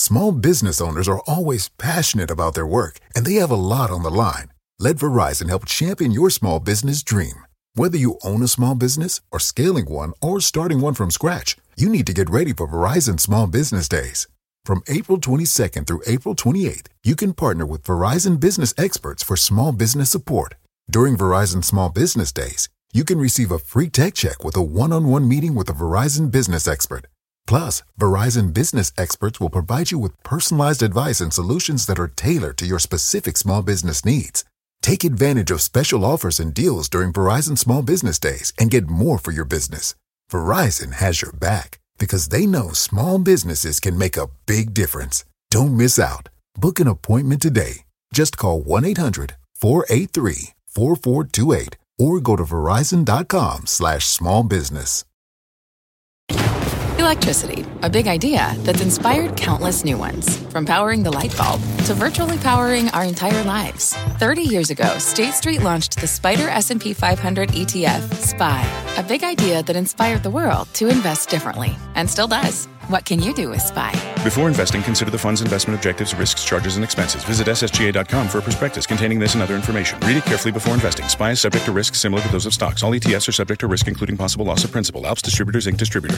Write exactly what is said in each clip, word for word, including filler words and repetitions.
Small business owners are always passionate about their work, and they have a lot on the line. Let Verizon help champion your small business dream. Whether you own a small business or scaling one or starting one from scratch, you need to get ready for Verizon Small Business Days. From April twenty-second through April twenty-eighth, you can partner with Verizon business experts for small business support. During Verizon Small Business Days, you can receive a free tech check with a one-on-one meeting with a Verizon business expert. Plus, Verizon business experts will provide you with personalized advice and solutions that are tailored to your specific small business needs. Take advantage of special offers and deals during Verizon Small Business Days and get more for your business. Verizon has your back because they know small businesses can make a big difference. Don't miss out. Book an appointment today. Just call one eight hundred four eight three four four two eight or go to verizon.com slash small business. Electricity, a big idea that's inspired countless new ones. From powering the light bulb to virtually powering our entire lives. thirty years ago, State Street launched the Spider S and P five hundred E T F, S P Y, a big idea that inspired the world to invest differently, and still does. What can you do with S P Y? Before investing, consider the fund's investment objectives, risks, charges, and expenses. Visit S S G A dot com for a prospectus containing this and other information. Read it carefully before investing. S P Y is subject to risks similar to those of stocks. All E T Fs are subject to risk, including possible loss of principal. Alps Distributors, Incorporated distributor.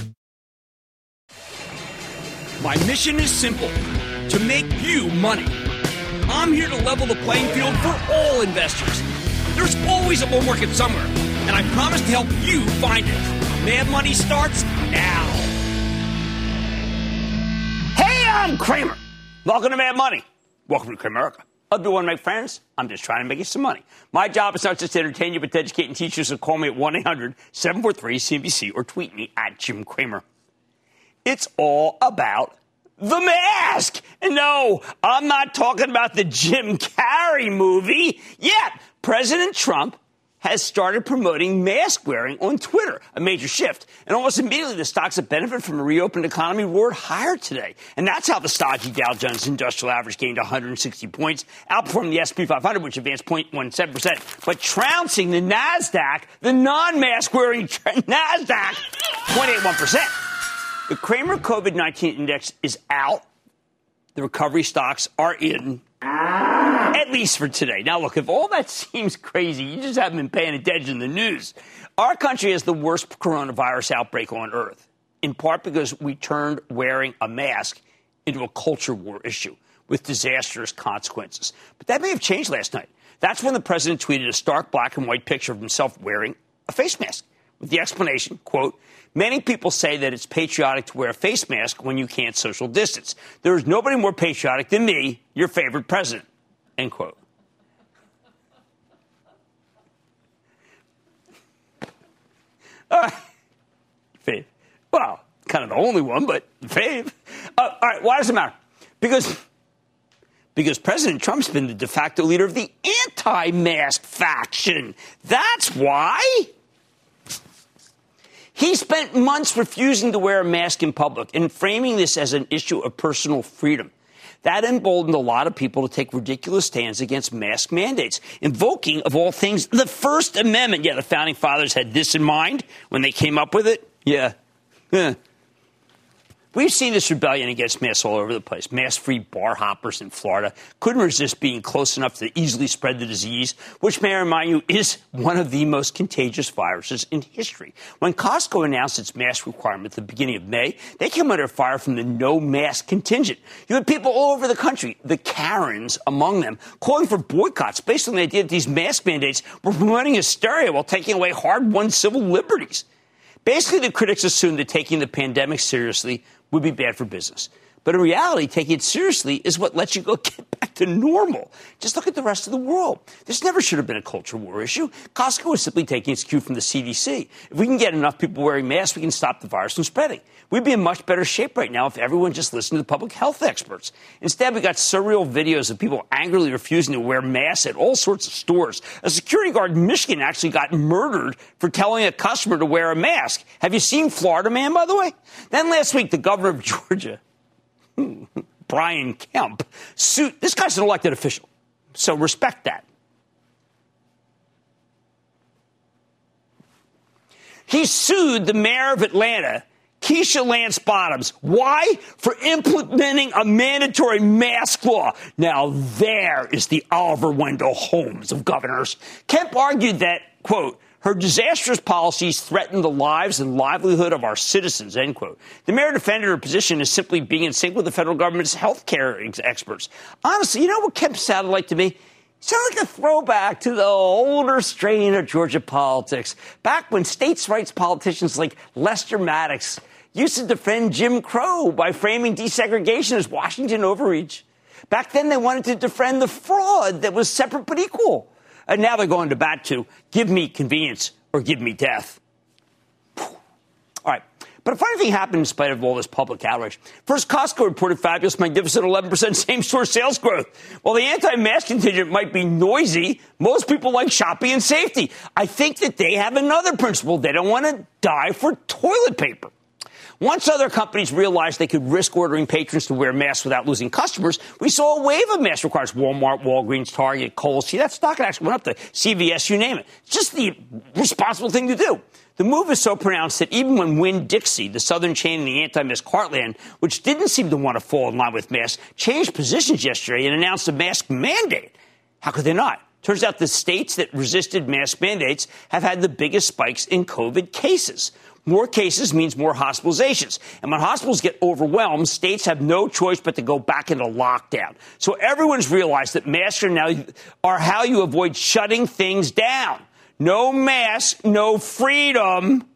My mission is simple, to make you money. I'm here to level the playing field for all investors. There's always a bull market somewhere, and I promise to help you find it. Mad Money starts now. Hey, I'm Kramer. Welcome to Mad Money. Welcome to Cramerica. Hope you want to make friends. I'm just trying to make you some money. My job is not just to entertain you, but to educate and teach you, so call me at one eight hundred seven four three C N B C or tweet me at Jim Cramer. It's all about The Mask. And no, I'm not talking about the Jim Carrey movie. Yet, President Trump has started promoting mask wearing on Twitter, a major shift. And almost immediately, the stocks that benefit from a reopened economy roared higher today. And that's how the stodgy Dow Jones Industrial Average gained one hundred sixty points, outperforming the S and P five hundred, which advanced zero point one seven percent, but trouncing the NASDAQ, the non-mask wearing NASDAQ, zero point eight one percent. The Kramer COVID nineteen index is out. The recovery stocks are in, at least for today. Now, look, if all that seems crazy, you just haven't been paying attention to the news. Our country has the worst coronavirus outbreak on Earth, in part because we turned wearing a mask into a culture war issue with disastrous consequences. But that may have changed last night. That's when the president tweeted a stark black and white picture of himself wearing a face mask with the explanation, quote, "Many people say that it's patriotic to wear a face mask when you can't social distance. There is nobody more patriotic than me, your favorite president," end quote. All right. Fave. Well, kind of the only one, but fave. Uh, all right, why does it matter? Because, because President Trump's been the de facto leader of the anti-mask faction. That's why. He spent months refusing to wear a mask in public and framing this as an issue of personal freedom. That emboldened a lot of people to take ridiculous stands against mask mandates, invoking, of all things, the First Amendment. Yeah, the Founding Fathers had this in mind when they came up with it. Yeah. yeah. We've seen this rebellion against masks all over the place. Mask-free bar hoppers in Florida couldn't resist being close enough to easily spread the disease, which, may I remind you, is one of the most contagious viruses in history. When Costco announced its mask requirement at the beginning of May, they came under fire from the no-mask contingent. You had people all over the country, the Karens among them, calling for boycotts based on the idea that these mask mandates were promoting hysteria while taking away hard-won civil liberties. Basically, the critics assumed that taking the pandemic seriously would be bad for business. But in reality, taking it seriously is what lets you go get back to normal. Just look at the rest of the world. This never should have been a culture war issue. Costco is simply taking its cue from the C D C. If we can get enough people wearing masks, we can stop the virus from spreading. We'd be in much better shape right now if everyone just listened to the public health experts. Instead, we got surreal videos of people angrily refusing to wear masks at all sorts of stores. A security guard in Michigan actually got murdered for telling a customer to wear a mask. Have you seen Florida Man, by the way? Then last week, the governor of Georgia, Brian Kemp, sued. This guy's an elected official, so respect that. He sued the mayor of Atlanta, Keisha Lance Bottoms. Why? For implementing a mandatory mask law. Now there is the Oliver Wendell Holmes of governors. Kemp argued that, quote, her disastrous policies threaten the lives and livelihood of our citizens, end quote. The mayor defended her position as simply being in sync with the federal government's health care ex- experts. Honestly, you know what Kemp sounded like to me? He sounded like a throwback to the older strain of Georgia politics, back when states' rights politicians like Lester Maddox used to defend Jim Crow by framing desegregation as Washington overreach. Back then, they wanted to defend the fraud that was separate but equal. And now they're going to bat to give me convenience or give me death. All right. But a funny thing happened in spite of all this public outrage. First, Costco reported fabulous, magnificent eleven percent same-store sales growth. While the anti-mask contingent might be noisy, most people like shopping and safety. I think that they have another principle. They don't want to die for toilet paper. Once other companies realized they could risk ordering patrons to wear masks without losing customers, we saw a wave of mask requirements. Walmart, Walgreens, Target, Kohl's. See, that stock actually went up to C V S, you name it. It's just the responsible thing to do. The move is so pronounced that even when Winn-Dixie, the southern chain in the anti-mask heartland, which didn't seem to want to fall in line with masks, changed positions yesterday and announced a mask mandate. How could they not? Turns out the states that resisted mask mandates have had the biggest spikes in COVID cases. More cases means more hospitalizations. And when hospitals get overwhelmed, states have no choice but to go back into lockdown. So everyone's realized that masks are now are how you avoid shutting things down. No mask, no freedom.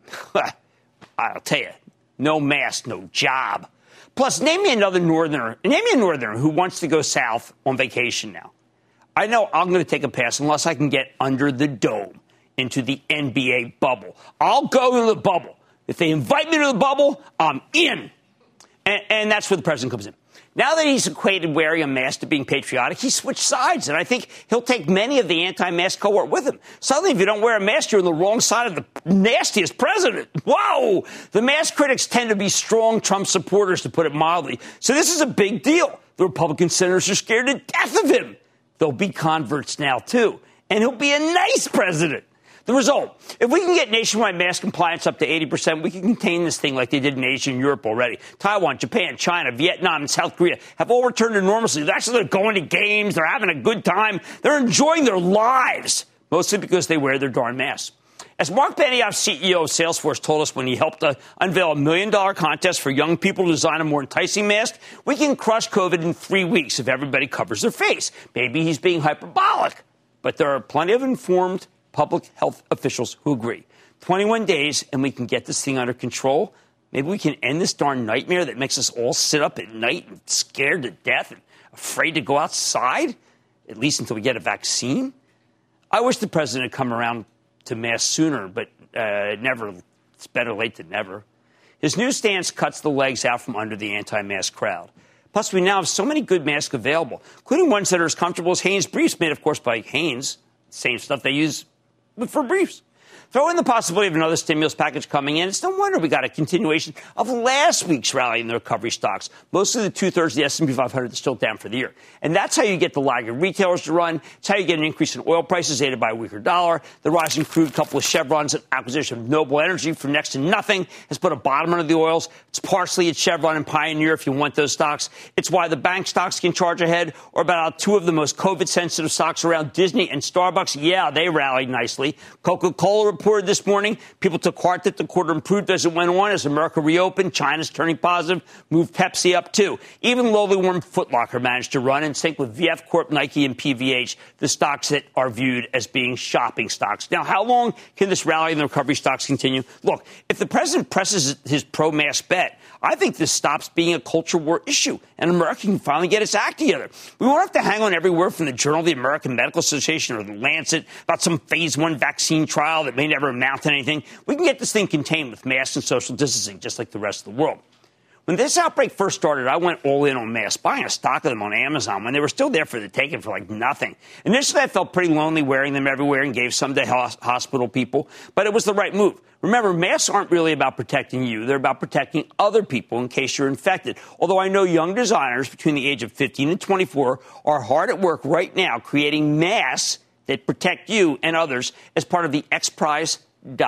I'll tell you, no mask, no job. Plus, name me another northerner, name me a northerner who wants to go south on vacation now. I know I'm going to take a pass unless I can get under the dome into the N B A bubble. I'll go to the bubble. If they invite me to the bubble, I'm in. And, and that's where the president comes in. Now that he's equated wearing a mask to being patriotic, he switched sides, and I think he'll take many of the anti-mask cohort with him. Suddenly, if you don't wear a mask, you're on the wrong side of the nastiest president. Whoa! The mask critics tend to be strong Trump supporters, to put it mildly. So this is a big deal. The Republican senators are scared to death of him. There'll be converts now, too. And he'll be a nice president. The result, if we can get nationwide mask compliance up to eighty percent, we can contain this thing like they did in Asia and Europe already. Taiwan, Japan, China, Vietnam, and South Korea have all returned to normalcy. They're actually going to games. They're having a good time. They're enjoying their lives, mostly because they wear their darn masks. As Mark Benioff, C E O of Salesforce, told us when he helped uh, unveil a million-dollar contest for young people to design a more enticing mask, we can crush COVID in three weeks if everybody covers their face. Maybe he's being hyperbolic, but there are plenty of informed public health officials who agree. twenty-one days, and we can get this thing under control. Maybe we can end this darn nightmare that makes us all sit up at night and scared to death and afraid to go outside, at least until we get a vaccine. I wish the president had come around to masks sooner, but uh, never. It's better late than never. His new stance cuts the legs out from under the anti-mask crowd. Plus, we now have so many good masks available, including ones that are as comfortable as Hanes briefs, made, of course, by Hanes. Same stuff they use but for briefs. Throw in the possibility of another stimulus package coming in. It's no wonder we got a continuation of last week's rally in the recovery stocks. Most of the two-thirds of the S and P five hundred is still down for the year. And that's how you get the lagging retailers to run. It's how you get an increase in oil prices aided by a weaker dollar. The rise in crude, coupled with Chevron's acquisition of Noble Energy for next to nothing, has put a bottom under the oils. It's partially at Chevron and Pioneer if you want those stocks. It's why the bank stocks can charge ahead, or about two of the most COVID-sensitive stocks around, Disney and Starbucks. Yeah, they rallied nicely. Coca-Cola reported this morning. People took heart that the quarter improved as it went on. As America reopened, China's turning positive, moved Pepsi up too. Even lowly warm Foot Locker managed to run in sync with V F Corp, Nike, and P V H, the stocks that are viewed as being shopping stocks. Now, how long can this rally in the recovery stocks continue? Look, if the president presses his pro-mask bet, I think this stops being a culture war issue, and America can finally get its act together. We won't have to hang on every word from the Journal of the American Medical Association or the Lancet about some phase one vaccine trial that may never amount to anything. We can get this thing contained with masks and social distancing, just like the rest of the world. When this outbreak first started, I went all in on masks, buying a stock of them on Amazon when they were still there for the taking for like nothing. Initially, I felt pretty lonely wearing them everywhere and gave some to hospital people, but it was the right move. Remember, masks aren't really about protecting you. They're about protecting other people in case you're infected. Although I know young designers between the age of fifteen and twenty-four are hard at work right now creating masks that protect you and others as part of the X Prize dot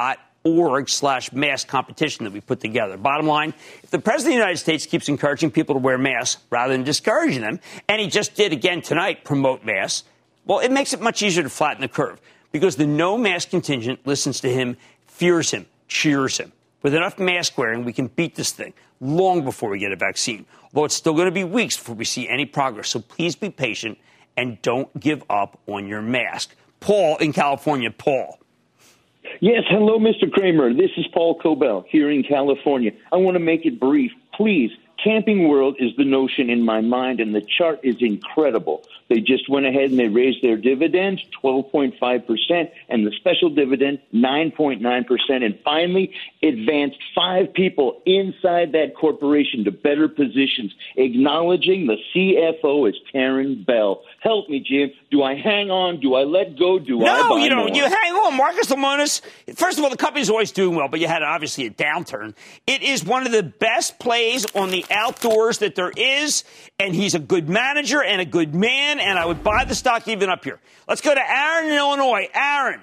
org slash mask competition that we put together. Bottom line, if the President of the United States keeps encouraging people to wear masks rather than discouraging them, and he just did again tonight promote masks, well, it makes it much easier to flatten the curve because the no mask contingent listens to him, fears him, cheers him. With enough mask wearing, we can beat this thing long before we get a vaccine, although it's still going to be weeks before we see any progress. So please be patient and don't give up on your mask. Paul in California. Paul. Yes, hello, Mister Kramer. This is Paul Cobell here in California. I want to make it brief. Please, Camping World is the notion in my mind, and the chart is incredible. They just went ahead and they raised their dividends twelve point five percent and the special dividend nine point nine percent, and finally advanced five people inside that corporation to better positions, acknowledging the C F O is Taryn Bell. Help me, Jim. Do I hang on? Do I let go? Do no, I buy you know, more? you hang on. Marcus Lemonis, first of all, the company's always doing well, but you had obviously a downturn. It is one of the best plays on the outdoors that there is, and he's a good manager and a good man, and I would buy the stock even up here. Let's go to Aaron in Illinois. Aaron.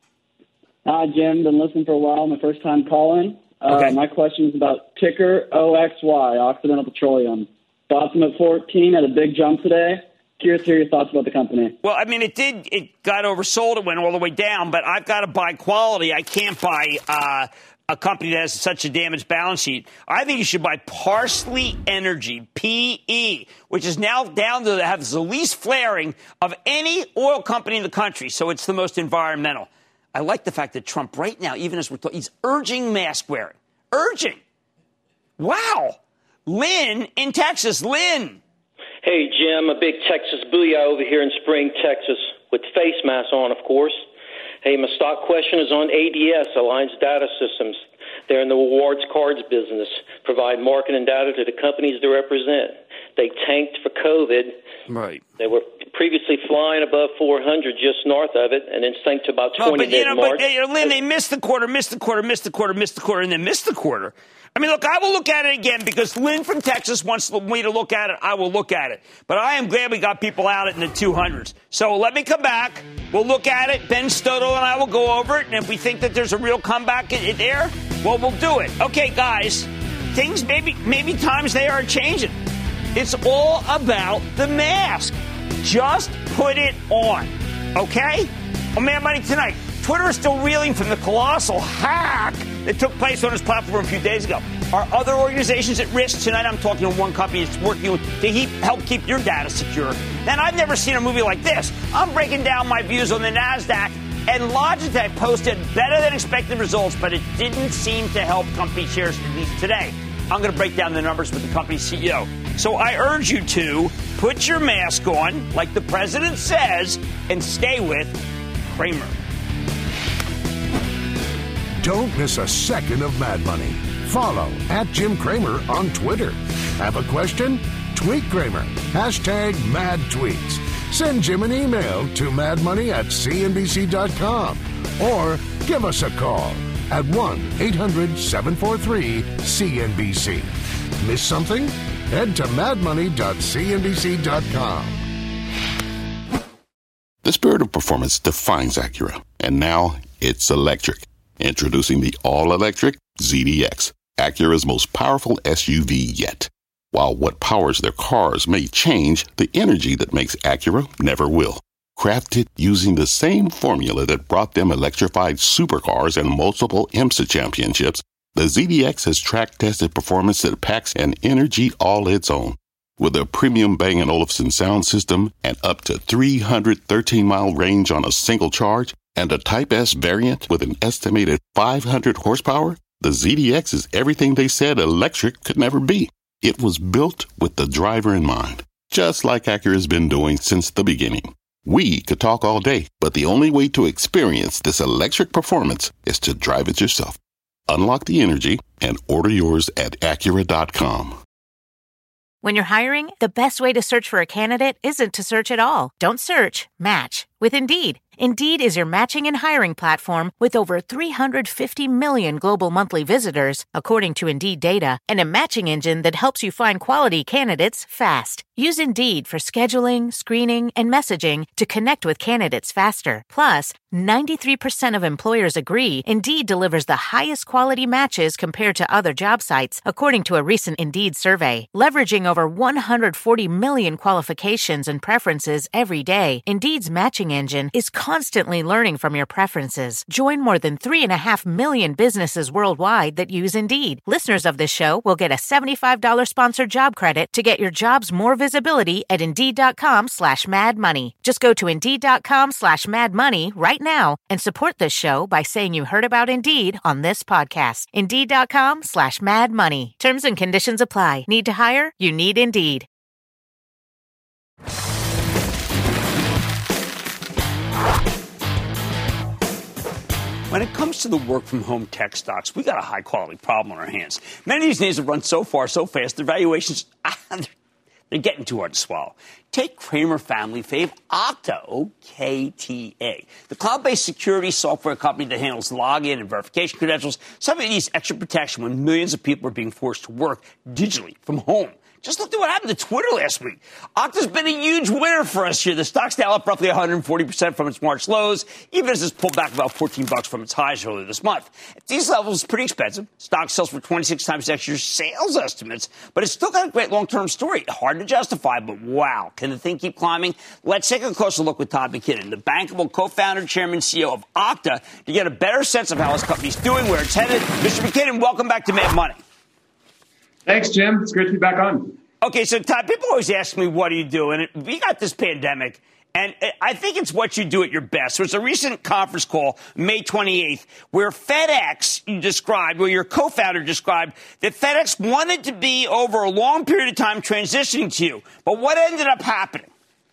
Hi, Jim. Been listening for a while. My first time calling. Okay. Uh, my question is about ticker O X Y, Occidental Petroleum. Bought them at fourteen, had a big jump today. Curious to hear your thoughts about the company. Well, I mean, it did. It got oversold. It went all the way down. But I've got to buy quality. I can't buy uh, a company that has such a damaged balance sheet. I think you should buy Parsley Energy, P E, which is now down to have the least flaring of any oil company in the country. So it's the most environmental. I like the fact that Trump right now, even as we're talking, he's urging mask wearing. Urging. Wow. Lynn in Texas. Lynn. Hey, Jim, a big Texas booyah over here in Spring, Texas, with face masks on, of course. Hey, my stock question is on A D S, Alliance Data Systems. They're in the rewards cards business, provide marketing data to the companies they represent. They tanked for COVID. Right. They were previously flying above four hundred just north of it, and then sank to about twenty oh, but, you know, March. But, you know, Lynn, they missed the quarter, missed the quarter, missed the quarter, missed the quarter, and then missed the quarter. I mean, look, I will look at it again because Lynn from Texas wants me to look at it. I will look at it. But I am glad we got people out in the two hundreds. So let me come back. We'll look at it. Ben Stoto and I will go over it. And if we think that there's a real comeback in, in there, well, we'll do it. Okay, guys, things maybe, maybe times they are changing. It's all about the mask. Just put it on. Okay? On Mad Money tonight. Twitter is still reeling from the colossal hack that took place on its platform a few days ago. Are other organizations at risk? Tonight I'm talking to one company that's working with, to keep, help keep your data secure. And I've never seen a movie like this. I'm breaking down my views on the NASDAQ, and Logitech posted better than expected results, but it didn't seem to help company shares, at least today. I'm going to break down the numbers with the company's C E O. So I urge you to put your mask on, like the president says, and stay with Kramer. Don't miss a second of Mad Money. Follow at Jim Kramer on Twitter. Have a question? Tweet Kramer. Hashtag mad tweets. Send Jim an email to madmoney at c n b c dot com or give us a call at one eight hundred seven four three C N B C. Miss something? Head to mad money dot c n b c dot com. The spirit of performance defines Acura, and now it's electric. Introducing the all-electric Z D X, Acura's most powerful S U V yet. While what powers their cars may change, the energy that makes Acura never will. Crafted using the same formula that brought them electrified supercars and multiple IMSA championships, the Z D X has track-tested performance that packs an energy all its own. With a premium Bang and Olufsen sound system and up to three hundred thirteen mile range on a single charge, and a Type S variant with an estimated five hundred horsepower, the Z D X is everything they said electric could never be. It was built with the driver in mind, just like Acura's been doing since the beginning. We could talk all day, but the only way to experience this electric performance is to drive it yourself. Unlock the energy and order yours at Acura dot com. When you're hiring, the best way to search for a candidate isn't to search at all. Don't search, match with Indeed. Indeed is your matching and hiring platform with over three hundred fifty million global monthly visitors, according to Indeed data, and a matching engine that helps you find quality candidates fast. Use Indeed for scheduling, screening, and messaging to connect with candidates faster. Plus, ninety-three percent of employers agree Indeed delivers the highest quality matches compared to other job sites, according to a recent Indeed survey. Leveraging over one hundred forty million qualifications and preferences every day, Indeed's matching engine is constantly learning from your preferences. Join more than three and a half million businesses worldwide that use Indeed. Listeners of this show will get a seventy-five dollars sponsored job credit to get your jobs more visibility at Indeed.com slash Mad Money. Just go to Indeed.com slash Mad Money right now and support this show by saying you heard about Indeed on this podcast. Indeed.com slash Mad Money. Terms and conditions apply. Need to hire? You need Indeed. When it comes to the work-from-home tech stocks, we got a high-quality problem on our hands. Many of these names have run so far, so fast, their valuations, they're getting too hard to swallow. Take Kramer family fave Okta, O K T A, the cloud-based security software company that handles login and verification credentials. Somebody needs extra protection when millions of people are being forced to work digitally from home. Just look at what happened to Twitter last week. Okta's been a huge winner for us here. The stock's now up roughly one hundred forty percent from its March lows, even as it's pulled back about fourteen bucks from its highs earlier this month. At these levels, it's pretty expensive. Stock sells for twenty-six times next year's sales estimates, but it's still got a great long-term story. Hard to justify, but wow, can the thing keep climbing? Let's take a closer look with Todd McKinnon, the bankable co-founder, chairman, C E O of Okta, to get a better sense of how his company's doing, where it's headed. Mister McKinnon, welcome back to Mad Money. Thanks, Jim. It's great to be back on. Okay, so Todd, people always ask me, what do you do? And we got this pandemic, and I think it's what you do at your best. There's a recent conference call, May twenty-eighth, where FedEx you described, where your co-founder described, that FedEx wanted to be, over a long period of time, transitioning to you. But what ended up happening?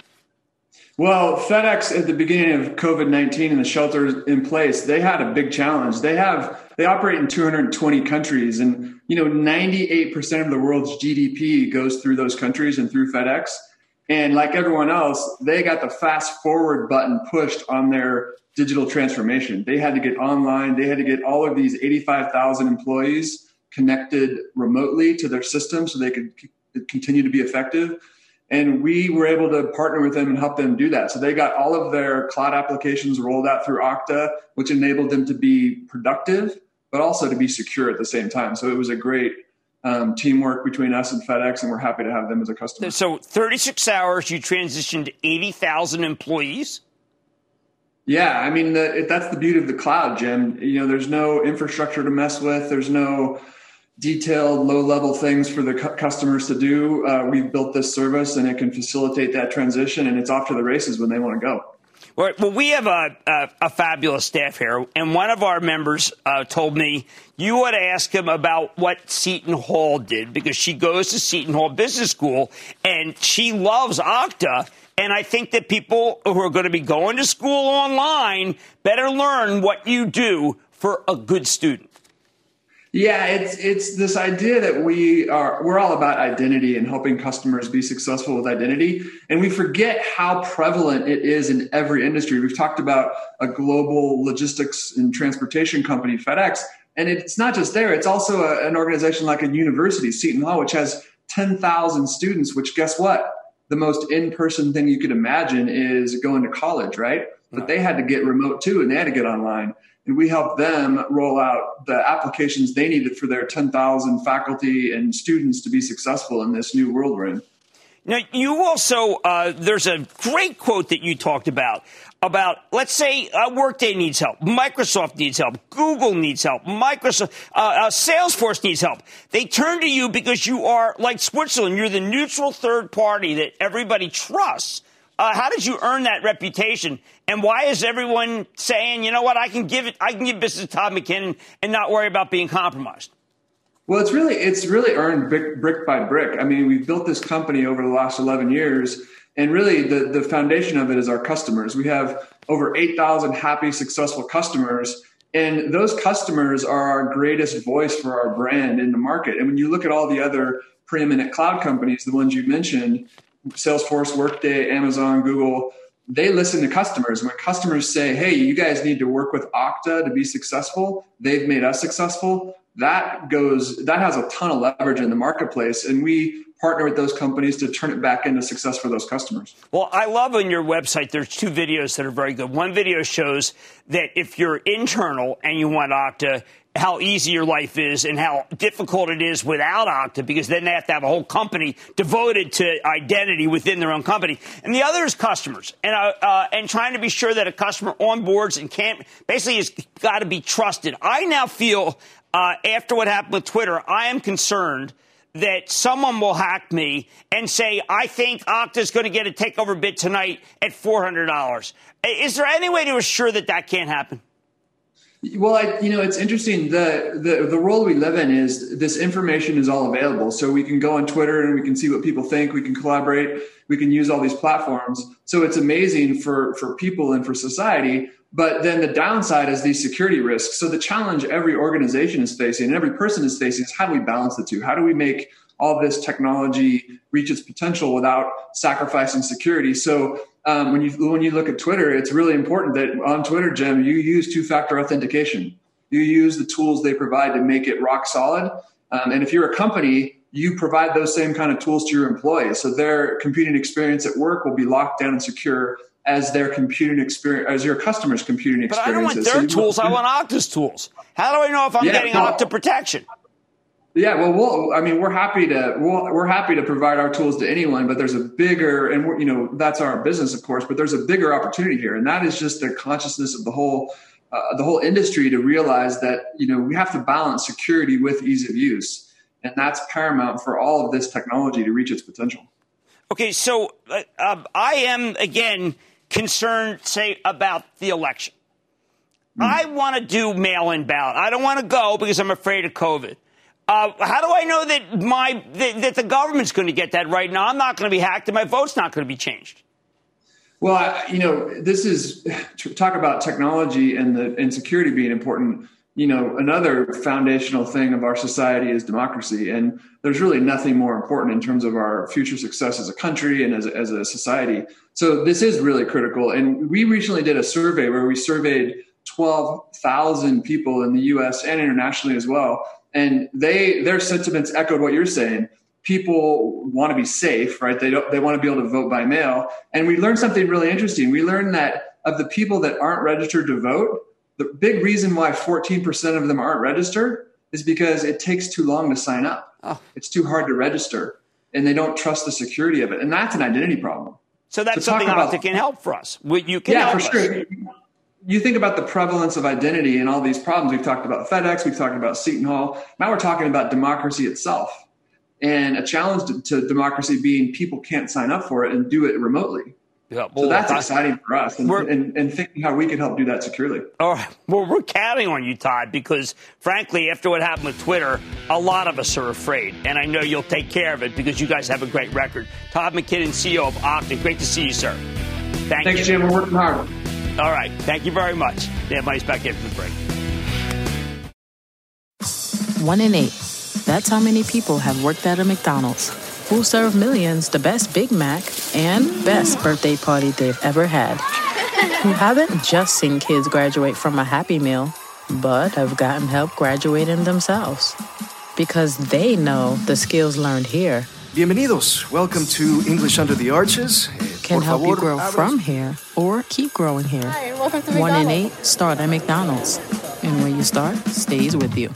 Well, FedEx at the beginning of COVID nineteen and the shelters in place, they had a big challenge. They have they operate in two hundred twenty countries, and you know ninety-eight percent of the world's G D P goes through those countries and through FedEx. And like everyone else, they got the fast forward button pushed on their digital transformation. They had to get online. They had to get all of these eighty-five thousand employees connected remotely to their system so they could c- continue to be effective. And we were able to partner with them and help them do that. So they got all of their cloud applications rolled out through Okta, which enabled them to be productive, but also to be secure at the same time. So it was a great um, teamwork between us and FedEx, and we're happy to have them as a customer. So thirty-six hours, you transitioned eighty thousand employees? Yeah, I mean, the, that's the beauty of the cloud, Jim. You know, there's no infrastructure to mess with. There's no detailed low-level things for the cu- customers to do. Uh, we've built this service, and it can facilitate that transition, and it's off to the races when they want to go. All right, well, we have a, a, a fabulous staff here, and one of our members uh, told me you ought to ask him about what Seton Hall did, because she goes to Seton Hall Business School, and she loves Okta, and I think that people who are going to be going to school online better learn what you do for a good student. Yeah, it's it's this idea that we are we're all about identity and helping customers be successful with identity, and we forget how prevalent it is in every industry. We've talked about a global logistics and transportation company, FedEx, and it's not just there. It's also a, an organization like a university, Seton Hall, which has ten thousand students. Which, guess what? The most in-person thing you could imagine is going to college, right? But they had to get remote too, and they had to get online. And we helped them roll out the applications they needed for their ten thousand faculty and students to be successful in this new world we're in. Now, you also, uh, there's a great quote that you talked about, about, let's say, uh, Workday needs help, Microsoft needs help, Google needs help, Microsoft, uh, uh, Salesforce needs help. They turn to you because you are, like Switzerland, you're the neutral third party that everybody trusts. Uh, how did you earn that reputation? And why is everyone saying, you know what, I can give it, I can give business to Todd McKinnon and not worry about being compromised? Well, it's really it's really earned brick, brick by brick. I mean, we've built this company over the last eleven years, and really the, the foundation of it is our customers. We have over eight thousand happy, successful customers, and those customers are our greatest voice for our brand in the market. And when you look at all the other preeminent cloud companies, the ones you mentioned, Salesforce, Workday, Amazon, Google, they listen to customers. When customers say, hey, you guys need to work with Okta to be successful, they've made us successful. That goes, that has a ton of leverage in the marketplace. And we partner with those companies to turn it back into success for those customers. Well, I love on your website, there's two videos that are very good. One video shows that if you're internal and you want Okta, how easy your life is and how difficult it is without Okta, because then they have to have a whole company devoted to identity within their own company. And the other is customers, and uh, uh, and trying to be sure that a customer onboards and can't basically has got to be trusted. I now feel uh, after what happened with Twitter, I am concerned that someone will hack me and say, I think Okta is going to get a takeover bid tonight at four hundred dollars. Is there any way to assure that that can't happen? Well, I, you know, it's interesting. The, the the world we live in is this information is all available. So we can go on Twitter and we can see what people think. We can collaborate. We can use all these platforms. So it's amazing for, for people and for society. But then the downside is these security risks. So the challenge every organization is facing and every person is facing is how do we balance the two? How do we make all this technology reach its potential without sacrificing security? So Um, when you when you look at Twitter, it's really important that on Twitter, Jim, you use two-factor authentication. You use the tools they provide to make it rock solid. Um, and if you're a company, you provide those same kind of tools to your employees. So their computing experience at work will be locked down and secure as their computing experience, as your customers' computing experience. But I don't want their so tools. I want Okta's tools. How do I know if I'm yeah, getting well, Okta protection? Yeah, well, we'll, I mean, we're happy to we'll, we're happy to provide our tools to anyone, but there's a bigger, and we're, you know, that's our business, of course, but there's a bigger opportunity here, and that is just the consciousness of the whole uh, the whole industry to realize that, you know, we have to balance security with ease of use, and that's paramount for all of this technology to reach its potential. Okay, so uh, um, I am again concerned, say, about the election. Mm. I want to do mail-in ballot. I don't want to go because I'm afraid of COVID. Uh, how do I know that my that, that the government's going to get that right now? I'm not going to be hacked and my vote's not going to be changed. Well, I, you know, this is talk about technology and the and security being important. You know, another foundational thing of our society is democracy, and there's really nothing more important in terms of our future success as a country and as a, as a society. So this is really critical. And we recently did a survey where we surveyed twelve thousand people in the U S and internationally as well. And they, their sentiments echoed what you're saying. People want to be safe, right? They don't, they want to be able to vote by mail. And we learned something really interesting. We learned that of the people that aren't registered to vote, the big reason why fourteen percent of them aren't registered is because it takes too long to sign up. Oh. It's too hard to register, and they don't trust the security of it. And that's an identity problem. So that's so something Okta can help for us. You can yeah, help for us. sure. You think about the prevalence of identity and all these problems. We've talked about FedEx. We've talked about Seton Hall. Now we're talking about democracy itself, and a challenge to, to democracy being people can't sign up for it and do it remotely. Yeah, well, so that's I, exciting for us, and, and, and thinking how we can help do that securely. All right. Well, we're counting on you, Todd, because, frankly, after what happened with Twitter, a lot of us are afraid. And I know you'll take care of it because you guys have a great record. Todd McKinnon, C E O of Okta. Great to see you, sir. Thank Thanks, you. Jim. We're working hard. All right. Thank you very much. Dan Money's back after the break. One in eight. That's how many people have worked at a McDonald's. Who serve millions the best Big Mac and best birthday party they've ever had. Who haven't just seen kids graduate from a Happy Meal, but have gotten help graduating themselves. Because they know the skills learned here Bienvenidos. Welcome to English Under the Arches. Can Por help favor, you grow abras. From here or keep growing here. Hi, welcome to One McDonald's. in eight start at McDonald's. And when you start, stays with you.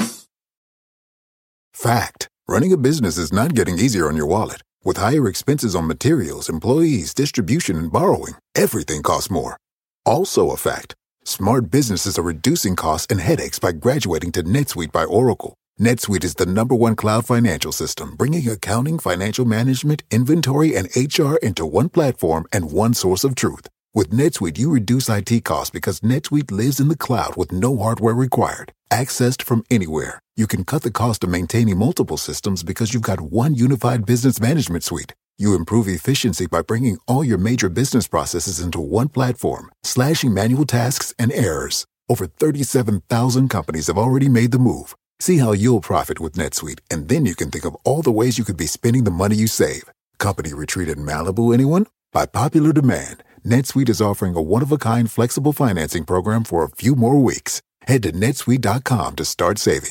Fact. Running a business is not getting easier on your wallet. With higher expenses on materials, employees, distribution, and borrowing, everything costs more. Also a fact. Smart businesses are reducing costs and headaches by graduating to NetSuite by Oracle. NetSuite is the number one cloud financial system, bringing accounting, financial management, inventory, and H R into one platform and one source of truth. With NetSuite, you reduce I T costs because NetSuite lives in the cloud with no hardware required. Accessed from anywhere, you can cut the cost of maintaining multiple systems because you've got one unified business management suite. You improve efficiency by bringing all your major business processes into one platform, slashing manual tasks and errors. Over thirty-seven thousand companies have already made the move. See how you'll profit with NetSuite, and then you can think of all the ways you could be spending the money you save. Company retreat in Malibu, anyone? By popular demand, NetSuite is offering a one-of-a-kind flexible financing program for a few more weeks. Head to netsuite dot com to start saving.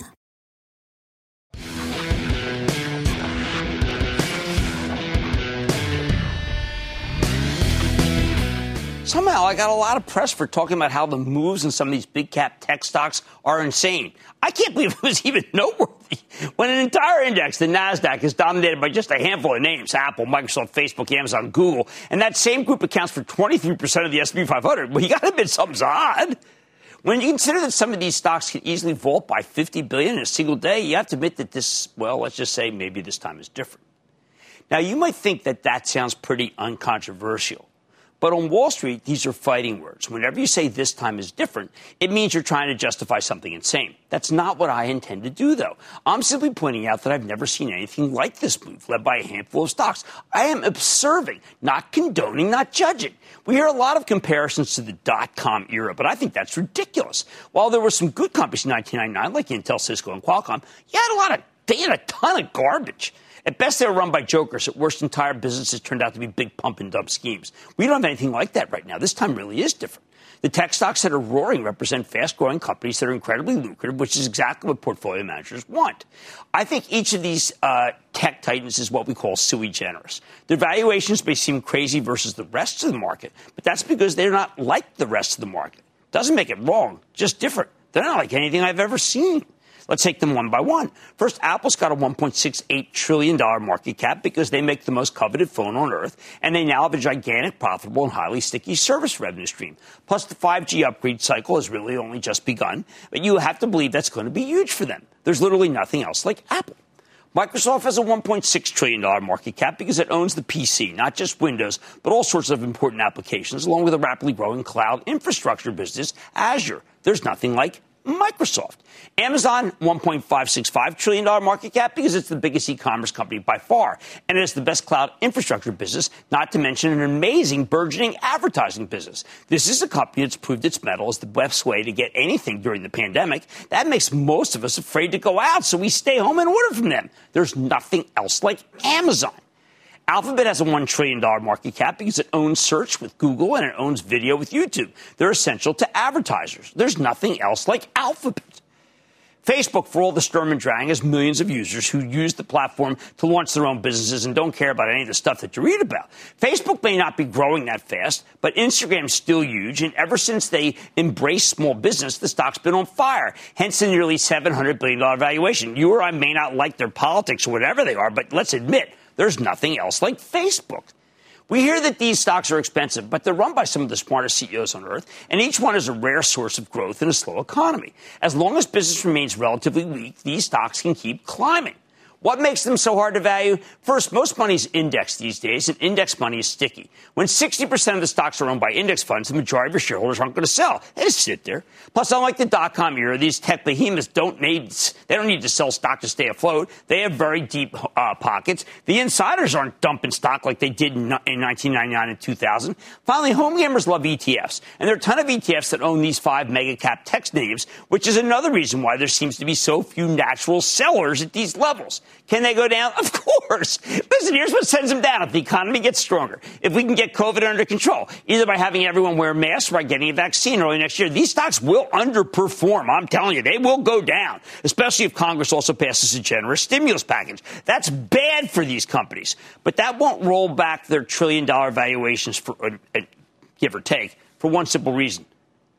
Somehow I got a lot of press for talking about how the moves in some of these big cap tech stocks are insane. I can't believe it was even noteworthy when an entire index, the NASDAQ, is dominated by just a handful of names: Apple, Microsoft, Facebook, Amazon, Google. And that same group accounts for twenty-three percent of the S and P five hundred. Well, you got to admit something's odd. When you consider that some of these stocks can easily vault by fifty billion dollars in a single day, you have to admit that this, well, let's just say maybe this time is different. Now, you might think that that sounds pretty uncontroversial. But on Wall Street, these are fighting words. Whenever you say this time is different, it means you're trying to justify something insane. That's not what I intend to do, though. I'm simply pointing out that I've never seen anything like this move, led by a handful of stocks. I am observing, not condoning, not judging. We hear a lot of comparisons to the dot-com era, but I think that's ridiculous. While there were some good companies in nineteen ninety-nine, like Intel, Cisco, and Qualcomm, you had a lot of, they had a ton of garbage. At best, they were run by jokers. At worst, entire businesses turned out to be big pump-and-dump schemes. We don't have anything like that right now. This time really is different. The tech stocks that are roaring represent fast-growing companies that are incredibly lucrative, which is exactly what portfolio managers want. I think each of these uh, tech titans is what we call sui generis. Their valuations may seem crazy versus the rest of the market, but that's because they're not like the rest of the market. Doesn't make it wrong, just different. They're not like anything I've ever seen. Let's take them one by one. First, Apple's got a one point six eight trillion dollars market cap because they make the most coveted phone on earth, and they now have a gigantic, profitable, and highly sticky service revenue stream. Plus, the five G upgrade cycle has really only just begun, but you have to believe that's going to be huge for them. There's literally nothing else like Apple. Microsoft has a one point six trillion dollars market cap because it owns the P C, not just Windows, but all sorts of important applications, along with a rapidly growing cloud infrastructure business, Azure. There's nothing like Microsoft. Amazon, one point five six five trillion dollars market cap because it's the biggest e-commerce company by far. And it's the best cloud infrastructure business, not to mention an amazing burgeoning advertising business. This is a company that's proved its mettle as the best way to get anything during the pandemic. That makes most of us afraid to go out, so we stay home and order from them. There's nothing else like Amazon. Alphabet has a one trillion dollars market cap because it owns search with Google and it owns video with YouTube. They're essential to advertisers. There's nothing else like Alphabet. Facebook, for all the Sturm and Drang, has millions of users who use the platform to launch their own businesses and don't care about any of the stuff that you read about. Facebook may not be growing that fast, but Instagram's still huge, and ever since they embraced small business, the stock's been on fire, hence the nearly seven hundred billion dollars valuation. You or I may not like their politics or whatever they are, but let's admit, there's nothing else like Facebook. We hear that these stocks are expensive, but they're run by some of the smartest C E Os on earth, and each one is a rare source of growth in a slow economy. As long as business remains relatively weak, these stocks can keep climbing. What makes them so hard to value? First, most money is indexed these days, and index money is sticky. When sixty percent of the stocks are owned by index funds, the majority of your shareholders aren't going to sell. They just sit there. Plus, unlike the dot-com era, these tech behemoths don't need, they don't need to sell stock to stay afloat. They have very deep uh, pockets. The insiders aren't dumping stock like they did in, in nineteen ninety-nine and two thousand. Finally, home gamers love E T Fs, and there are a ton of E T Fs that own these five mega-cap tech names, which is another reason why there seems to be so few natural sellers at these levels. Can they go down? Of course. Listen, here's what sends them down if the economy gets stronger. If we can get COVID under control, either by having everyone wear masks or by getting a vaccine early next year, these stocks will underperform. I'm telling you, they will go down, especially if Congress also passes a generous stimulus package. That's bad for these companies. But that won't roll back their trillion-dollar valuations, for uh, give or take, for one simple reason.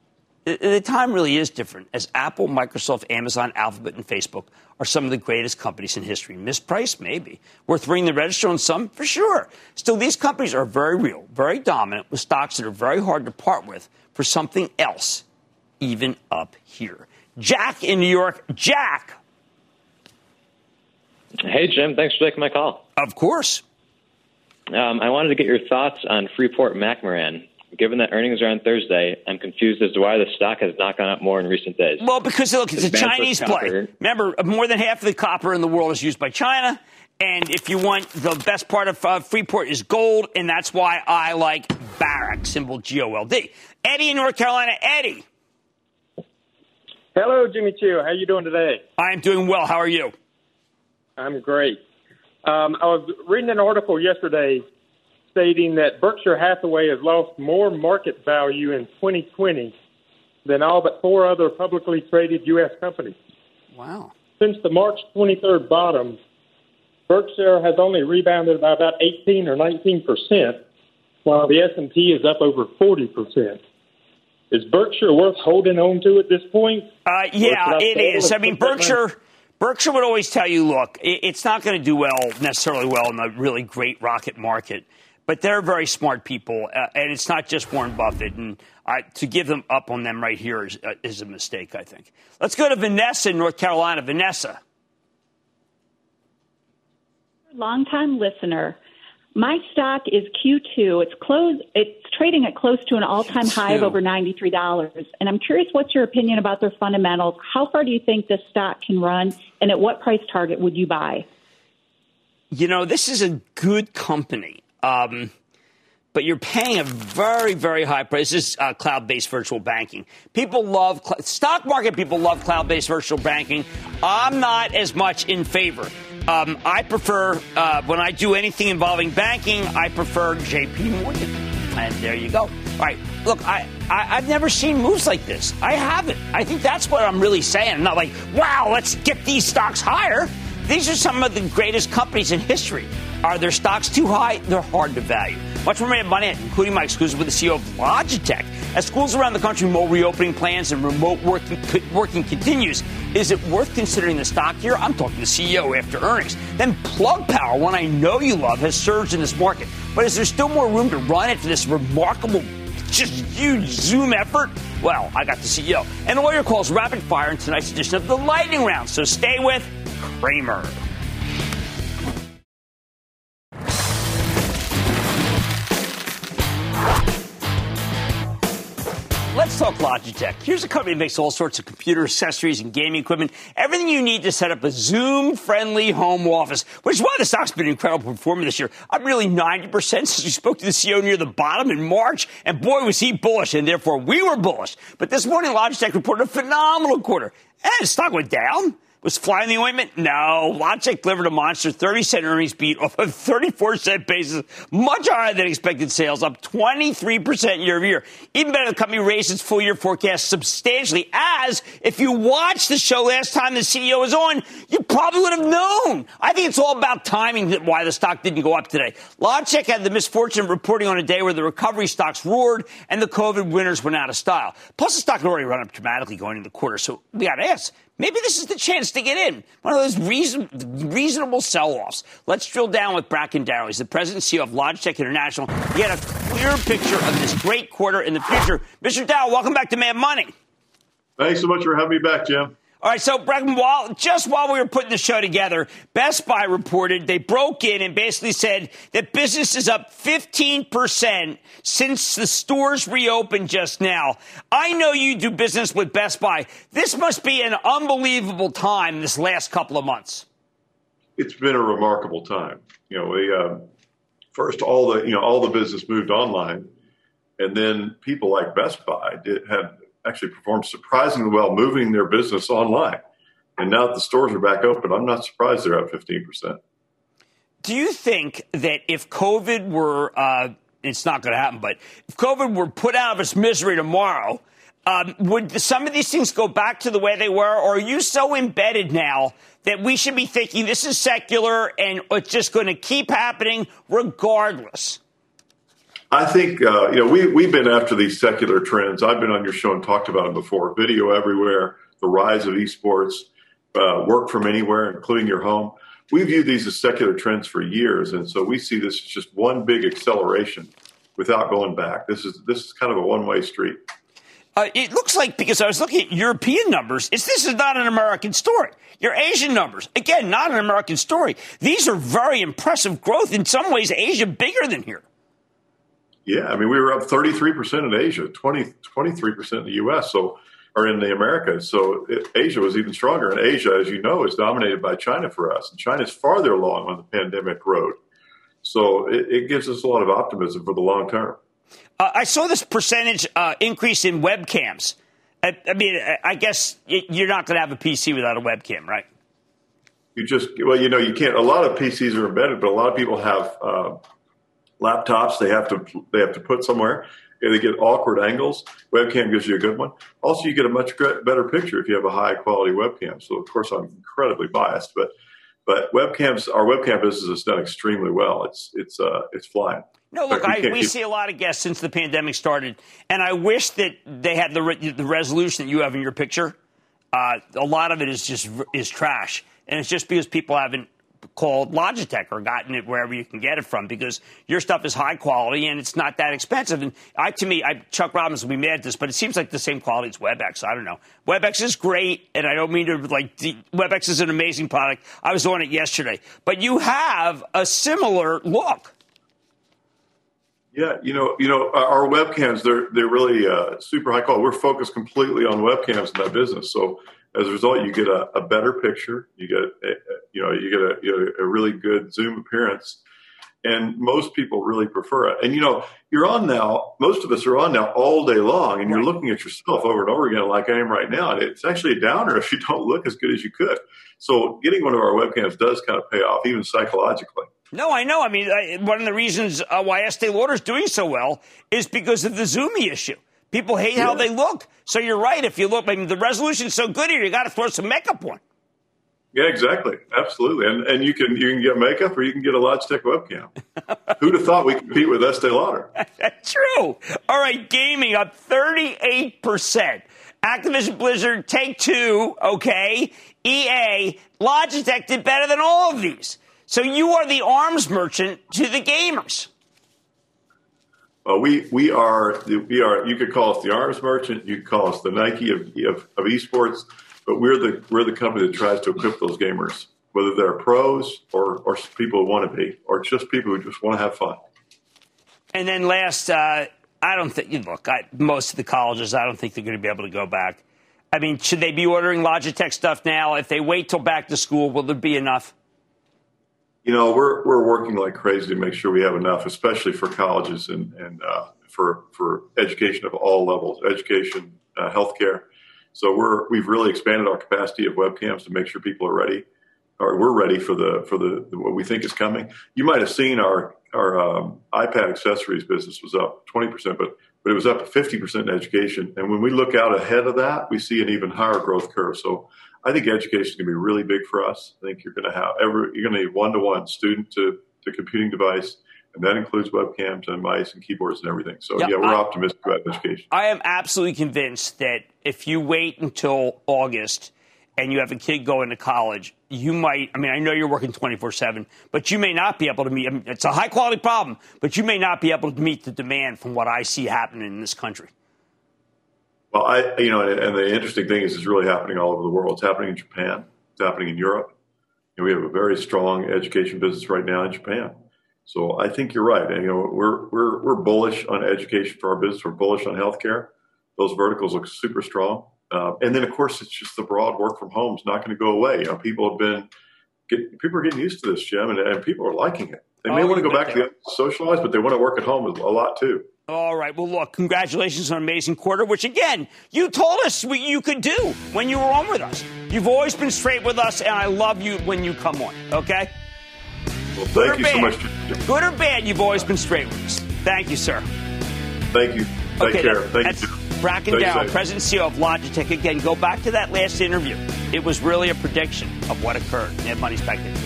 The time really is different, as Apple, Microsoft, Amazon, Alphabet, and Facebook are some of the greatest companies in history. Mispriced? Maybe. Worth ringing the register on some? For sure. Still, these companies are very real, very dominant, with stocks that are very hard to part with for something else, even up here. Jack in New York. Jack! Hey, Jim. Thanks for taking my call. Of course. Um, I wanted to get your thoughts on Freeport-McMoRan. Given that earnings are on Thursday, I'm confused as to why the stock has not gone up more in recent days. Well, because, look, it's, it's a Chinese play. Remember, more than half of the copper in the world is used by China. And if you want, the best part of uh, Freeport is gold, and that's why I like Barrick, symbol G O L D. Eddie in North Carolina. Eddie. Hello, Jimmy Choo. How are you doing today? I'm doing well. How are you? I'm great. Um, I was reading an article yesterday stating that Berkshire Hathaway has lost more market value in twenty twenty than all but four other publicly traded U S companies. Wow. Since the March twenty-third bottom, Berkshire has only rebounded by about eighteen or nineteen percent, while the S and P is up over forty percent. Is Berkshire worth holding on to at this point? Uh, yeah, it is. I mean, Berkshire Berkshire would always tell you, look, it's not going to do well, necessarily well in a really great rocket market, but they're very smart people, uh, and it's not just Warren Buffett. And uh, to give them up on them right here is, uh, is a mistake, I think. Let's go to Vanessa in North Carolina. Vanessa. Longtime listener. My stock is Q two. It's close. It's trading at close to an all-time high of over ninety-three dollars. And I'm curious, what's your opinion about their fundamentals? How far do you think this stock can run? And at what price target would you buy? You know, this is a good company, um, but you're paying a very, very high price. This is uh, cloud-based virtual banking. People love cl- stock market. People love cloud-based virtual banking. I'm not as much in favor. Um, I prefer, uh, when I do anything involving banking, I prefer J P Morgan. And there you go. All right. Look, I, I, I've never seen moves like this. I haven't. I think that's what I'm really saying. I'm not like, wow, let's get these stocks higher. These are some of the greatest companies in history. Are their stocks too high? They're hard to value. Much more Mad Money, including my exclusive with the C E O of Logitech. As schools around the country more reopening plans and remote working, working continues, is it worth considering the stock here? I'm talking to the C E O after earnings. Then Plug Power, one I know you love, has surged in this market. But is there still more room to run it for this remarkable, just huge Zoom effort? Well, I got the C E O. And all your calls rapid fire in tonight's edition of the Lightning Round. So stay with Cramer. Let's talk Logitech. Here's a company that makes all sorts of computer accessories and gaming equipment. Everything you need to set up a Zoom-friendly home office, which is why the stock's been an incredible performer this year. Up nearly ninety percent since we spoke to the C E O near the bottom in March. And boy, was he bullish, and therefore we were bullish. But this morning, Logitech reported a phenomenal quarter. And the stock went down. Was flying the ointment? No. Logitech delivered a monster thirty cent earnings beat off of thirty-four cent basis, much higher than expected sales, up twenty-three percent year over year. Even better, the company raised its full year forecast substantially, as if you watched the show last time the C E O was on, you probably would have known. I think it's all about timing why the stock didn't go up today. Logitech had the misfortune of reporting on a day where the recovery stocks roared and the COVID winners went out of style. Plus, the stock had already run up dramatically going into the quarter, so we got to ask, maybe this is the chance to get in. One of those reason, reasonable sell-offs. Let's drill down with Bracken Darrell. He's the president and C E O of Logitech International. He had a clear picture of this great quarter in the future. Mister Darrell, welcome back to Mad Money. Thanks so much for having me back, Jim. All right, so Bracken, while, just while we were putting the show together, Best Buy reported they broke in and basically said that business is up fifteen percent since the stores reopened just now. I know you do business with Best Buy. This must be an unbelievable time this last couple of months. It's been a remarkable time. You know, we uh, first all the you know all the business moved online, and then people like Best Buy did had. actually performed surprisingly well moving their business online. And now that the stores are back open, I'm not surprised they're up fifteen percent. Do you think that if COVID were, uh, it's not going to happen, but if COVID were put out of its misery tomorrow, um, would some of these things go back to the way they were? Or are you so embedded now that we should be thinking this is secular and it's just going to keep happening regardless? I think, uh, you know, we, we've been after these secular trends. I've been on your show and talked about them before. Video everywhere, the rise of esports, uh, work from anywhere, including your home. We view these as secular trends for years. And so we see this as just one big acceleration without going back. This is this is kind of a one-way street. Uh, it looks like, because I was looking at European numbers, it's, this is not an American story. Your Asian numbers, again, not an American story. These are very impressive growth. In some ways, Asia bigger than here. Yeah, I mean, we were up thirty-three percent in Asia, twenty, twenty-three percent in the U S, so or in the Americas. So it, Asia was even stronger. And Asia, as you know, is dominated by China for us. And China's farther along on the pandemic road. So it, it gives us a lot of optimism for the long term. Uh, I saw this percentage uh, increase in webcams. I, I mean, I guess you're not going to have a P C without a webcam, right? You just, well, you know, you can't, a lot of P Cs are embedded, but a lot of people have uh, laptops they have to they have to put somewhere. They get awkward angles. Webcam gives you a good one. Also, you get a much better picture if you have a high quality webcam. So, of course, I'm incredibly biased, but but webcams, our webcam business has done extremely well. It's it's uh, it's flying. No, look, we, I, we see a lot of guests since the pandemic started, and I wish that they had the re- the resolution that you have in your picture. Uh, a lot of it is just is trash, and it's just because people haven't called Logitech or gotten it wherever you can get it from, because your stuff is high quality and it's not that expensive. And I, to me, I, Chuck Robbins will be mad at this, but it seems like the same quality as WebEx. I don't know. WebEx is great, and I don't mean to like de- WebEx is an amazing product. I was on it yesterday, but you have a similar look. Yeah, you know, you know, our webcams, they're they're really uh, super high quality. We're focused completely on webcams in that business. So as a result, you get a, a better picture. You get, a, you know, you get a, you know, a really good zoom appearance, and most people really prefer it. And you know, you're on now. Most of us are on now all day long, and you're looking at yourself over and over again, like I am right now. And it's actually a downer if you don't look as good as you could. So getting one of our webcams does kind of pay off, even psychologically. No, I know. I mean, I, one of the reasons uh, why Estee Lauder is doing so well is because of the zoomy issue. People hate yeah. how they look. So you're right. If you look, I mean, the resolution's so good here, you got to throw some makeup on. Yeah, exactly. Absolutely. And and you can you can get makeup or you can get a Logitech webcam. Who'd have thought we compete with Estee Lauder? True. All right, gaming up thirty-eight percent. Activision Blizzard, Take-Two, okay, E A, Logitech did better than all of these. So you are the arms merchant to the gamers. Well, we we are we are. You could call us the arms merchant. You could call us the Nike of, of of esports. But we're the we're the company that tries to equip those gamers, whether they're pros or or people who want to be, or just people who just want to have fun. And then last, uh, I don't think. Look, I, most of the colleges, I don't think they're going to be able to go back. I mean, should they be ordering Logitech stuff now? If they wait till back to school, will there be enough? You know, we're we're working like crazy to make sure we have enough, especially for colleges and and uh, for for education of all levels, education, uh, healthcare. So we're we've really expanded our capacity of webcams to make sure people are ready, or we're ready for the for the, the what we think is coming. You might have seen our our um, iPad accessories business was up twenty percent, but but it was up fifty percent in education. And when we look out ahead of that, we see an even higher growth curve. So I think education is going to be really big for us. I think you're going to have every, you're going to need one-to-one student to, to computing device, and that includes webcams and mice and keyboards and everything. So, yeah, yeah we're I, optimistic about education. I am absolutely convinced that if you wait until August and you have a kid going to college, you might, I mean, I know you're working twenty-four seven, but you may not be able to meet, I mean, it's a high-quality problem, but you may not be able to meet the demand from what I see happening in this country. Well, I, you know, and, and the interesting thing is it's really happening all over the world. It's happening in Japan. It's happening in Europe. And we have a very strong education business right now in Japan. So I think you're right. And, you know, we're we're we're bullish on education for our business. We're bullish on healthcare. Those verticals look super strong. Uh, and then, of course, it's just the broad work from home is not going to go away. You know, people have been get, people are getting used to this, Jim, and, and people are liking it. They may oh, want to go back there. to the socialize, but they want to work at home a lot too. All right. Well, look, congratulations on an amazing quarter, which, again, you told us what you could do when you were on with us. You've always been straight with us, and I love you when you come on, okay? Well, thank you bad, so much. Good or bad, you've always been straight with us. Thank you, sir. Thank you. Take okay, care. That, thank that's you. Bracken Darrell, President and C E O of Logitech. Again, go back to that last interview. It was really a prediction of what occurred. Mad Money's back there.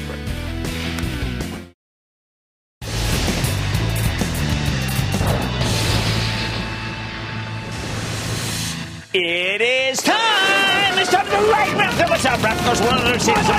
It is time! It's time for the lightning round! What's up, Raptors? One of those seasons.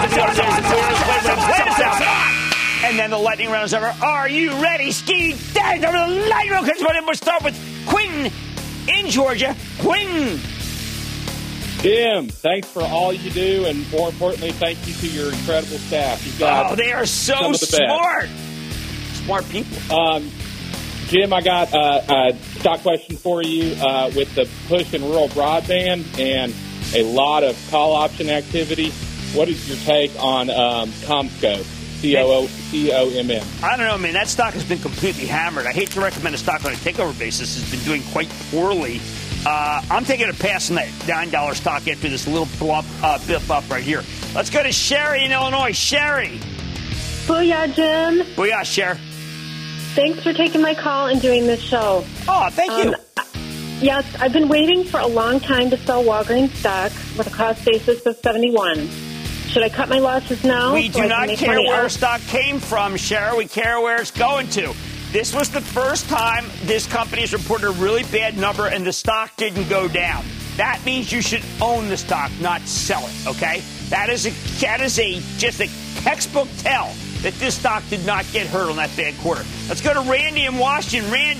And then the lightning round is over. Are you ready? Ski down over the lightning round. We'll start with Quentin in Georgia. Quentin! Jim, thanks for all you do, and more importantly, thank you to your incredible staff. You've got oh, they are so the smart. Best. Smart people. Um, Jim, I got uh, a stock question for you uh, with the push in rural broadband and a lot of call option activity. What is your take on um, CommScope, C O O C O M M? I don't know, man. That stock has been completely hammered. I hate to recommend a stock on a takeover basis. It's been doing quite poorly. Uh, I'm taking a pass on that nine dollar stock after this little blump, uh, bip up right here. Let's go to Sherry in Illinois. Sherry. Booyah, Jim. Booyah, Sherry. Thanks for taking my call and doing this show. Oh, thank you. Um, yes, I've been waiting for a long time to sell Walgreens stock with a cost basis of seventy-one. Should I cut my losses now? We so do not care where out? stock came from, Cher. We care where it's going to. This was the first time this company has reported a really bad number and the stock didn't go down. That means you should own the stock, not sell it, okay? That is a, that is a just a textbook tell that this stock did not get hurt on that bad quarter. Let's go to Randy in Washington. Randy.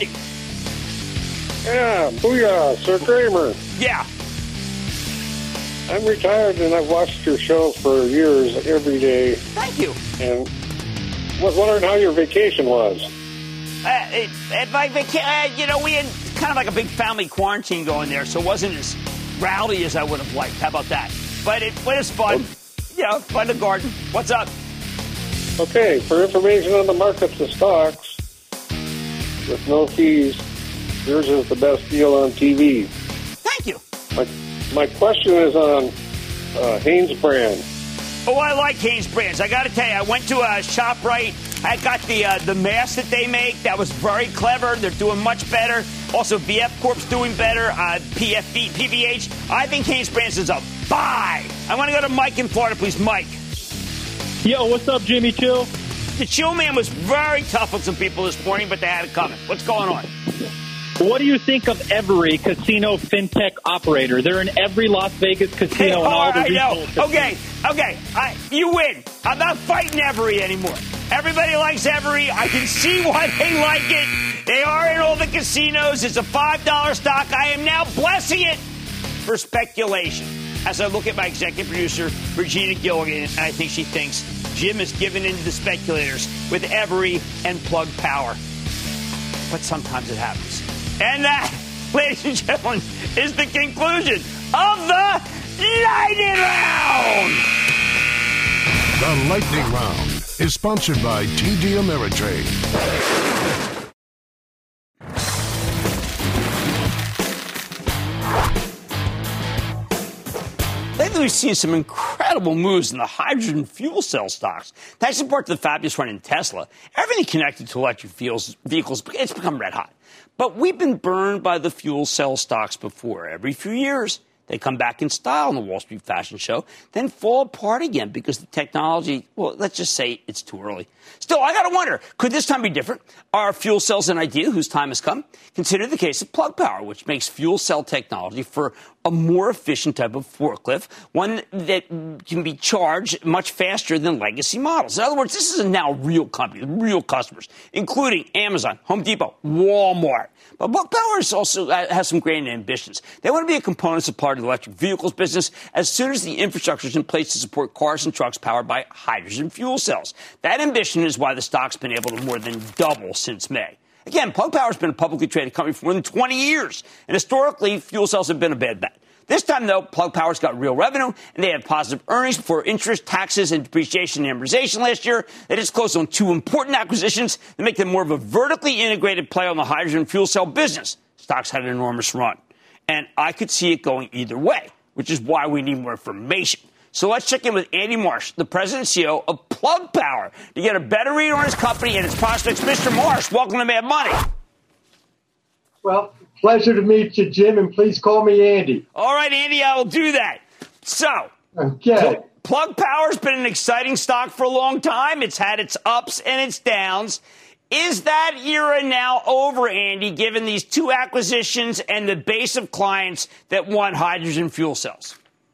Yeah, booyah, Sir Kramer. Yeah. I'm retired and I've watched your show for years, every day. Thank you. And was wondering how your vacation was. Uh, it, at my vaca- uh, you know, we had kind of like a big family quarantine going there, so it wasn't as rowdy as I would have liked. How about that? But it was fun. You know, fun to garden. What's up? Okay, for information on the markets of stocks, with no fees, yours is the best deal on T V. Thank you. My, my question is on uh, Hanes brand. Oh, I like Hanes brands. I got to tell you, I went to a ShopRite. I got the uh, the mask that they make. That was very clever. They're doing much better. Also, V F Corp's doing better. Uh, P F B, P V H. I think Hanes brands is a buy. I want to go to Mike in Florida, please. Mike. Yo, what's up, Jimmy Chill? The Chill Man was very tough with some people this morning, but they had it coming. What's going on? What do you think of every casino fintech operator? They're in every Las Vegas casino Hey, and all the I know. regional Okay, okay. I, you win. I'm not fighting Every anymore. Everybody likes Every. I can see why they like it. They are in all the casinos. It's a five dollar stock. I am now blessing it for speculation. As I look at my executive producer, Regina Gilligan, and I think she thinks Jim is giving in to the speculators with Every and Plug Power. But sometimes it happens. And that, ladies and gentlemen, is the conclusion of the Lightning Round! The Lightning Round is sponsored by T D Ameritrade. Lately, we've seen some incredible moves in the hydrogen fuel cell stocks. Thanks in part to the fabulous run in Tesla. Everything connected to electric vehicles, it's become red hot. But we've been burned by the fuel cell stocks before. Every few years, they come back in style in the Wall Street Fashion Show, then fall apart again because the technology, well, let's just say it's too early. Still, I got to wonder, could this time be different? Are fuel cells an idea whose time has come? Consider the case of Plug Power, which makes fuel cell technology for a more efficient type of forklift, one that can be charged much faster than legacy models. In other words, this is a now real company, real customers, including Amazon, Home Depot, Walmart. But Plug Power is also uh, has some grand ambitions. They want to be a component supplier to the electric vehicles business as soon as the infrastructure is in place to support cars and trucks powered by hydrogen fuel cells. That ambition is why the stock's been able to more than double since May. Again, Plug Power has been a publicly traded company for more than twenty years, and historically, fuel cells have been a bad bet. This time, though, Plug Power's got real revenue, and they had positive earnings before interest, taxes, and depreciation and amortization last year. They just closed on two important acquisitions that make them more of a vertically integrated play on the hydrogen fuel cell business. Stocks had an enormous run, and I could see it going either way, which is why we need more information. So let's check in with Andy Marsh, the president and C E O of Plug Power, to get a better read on his company and its prospects. Mister Marsh, welcome to Mad Money. Well, pleasure to meet you, Jim, and please call me Andy. All right, Andy, I will do that. So, okay. Plug Power's been an exciting stock for a long time. It's had its ups and its downs. Is that era now over, Andy, given these two acquisitions and the base of clients that want hydrogen fuel cells?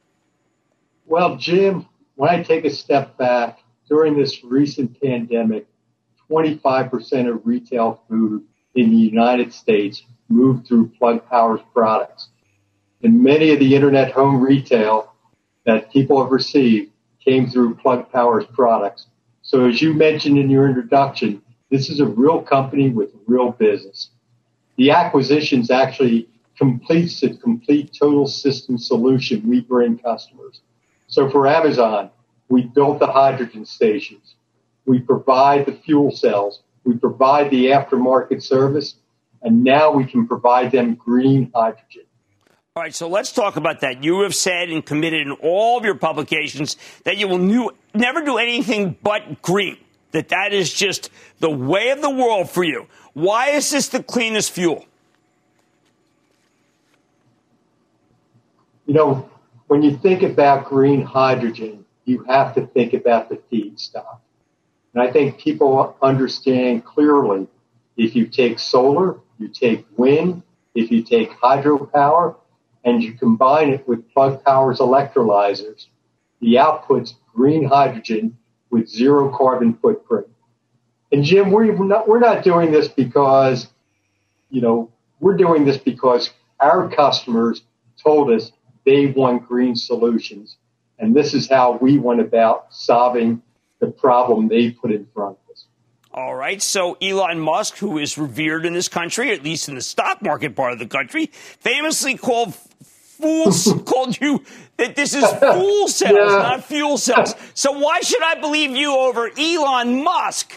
Well, Jim, when I take a step back, during this recent pandemic, twenty-five percent of retail food in the United States moved through Plug Power's products. And many of the internet home retail that people have received came through Plug Power's products. So as you mentioned in your introduction, this is a real company with real business. The acquisitions actually completes the complete total system solution we bring customers. So for Amazon, we built the hydrogen stations. We provide the fuel cells. We provide the aftermarket service. And now we can provide them green hydrogen. All right, so let's talk about that. You have said and committed in all of your publications that you will new, never do anything but green. that that is just the way of the world for you. Why is this the cleanest fuel? You know, when you think about green hydrogen, you have to think about the feedstock. And I think people understand clearly, if you take solar, you take wind, if you take hydropower, and you combine it with Plug Power's electrolyzers, the output's green hydrogen with zero carbon footprint. And Jim, we're not, we're not doing this because, you know, we're doing this because our customers told us they want green solutions. And this is how we went about solving the problem they put in front of us. All right. So Elon Musk, who is revered in this country, at least in the stock market part of the country, famously called fools, called you that this is fool cells, yeah. not fuel cells. So why should I believe you over Elon Musk?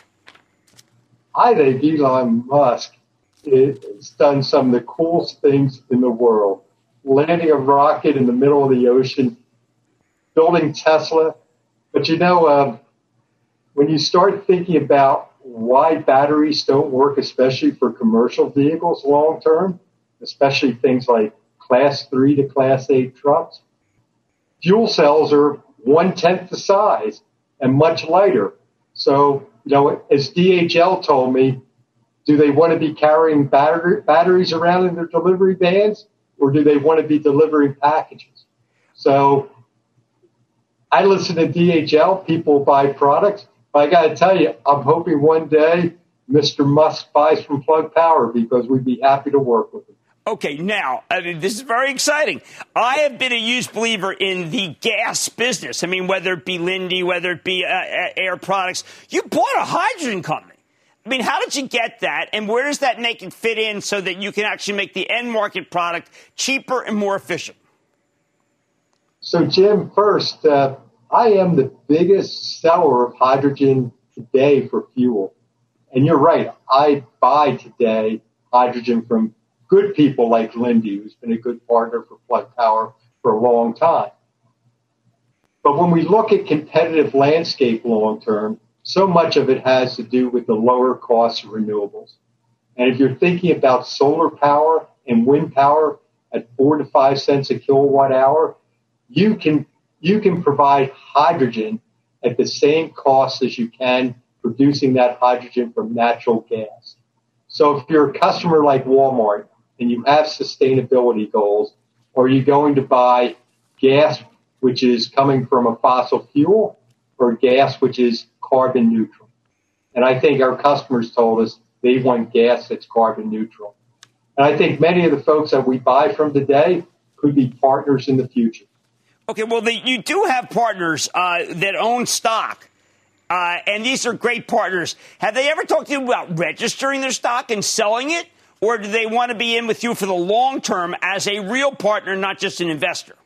I think Elon Musk has done some of the coolest things in the world. Landing a rocket in the middle of the ocean, building Tesla. But you know, uh, when you start thinking about why batteries don't work, especially for commercial vehicles long term, especially things like class three to class eight trucks, fuel cells are one-tenth the size and much lighter. So, you know, as D H L told me, do they want to be carrying battery, batteries around in their delivery vans, or do they want to be delivering packages? So I listen to D H L, people buy products. But I got to tell you, I'm hoping one day Mister Musk buys from Plug Power, because we'd be happy to work with him. Okay, now, I mean, this is very exciting. I have been a huge believer in the gas business. I mean, whether it be Linde, whether it be uh, Air Products. You bought a hydrogen company. I mean, how did you get that? And where does that make it fit in so that you can actually make the end market product cheaper and more efficient? So, Jim, first, uh, I am the biggest seller of hydrogen today for fuel. And you're right. I buy today hydrogen from good people like Linde, who's been a good partner for Plug Power for a long time. But when we look at competitive landscape long term, so much of it has to do with the lower cost of renewables. And if you're thinking about solar power and wind power at four to five cents a kilowatt hour, you can you can provide hydrogen at the same cost as you can producing that hydrogen from natural gas. So if you're a customer like Walmart and you have sustainability goals, are you going to buy gas which is coming from a fossil fuel or gas which is carbon neutral? And I think our customers told us they want gas that's carbon neutral. And I think many of the folks that we buy from today could be partners in the future. Okay, well, the, you do have partners uh, that own stock, uh, and these are great partners. Have they ever talked to you about registering their stock and selling it, or do they want to be in with you for the long term as a real partner, not just an investor?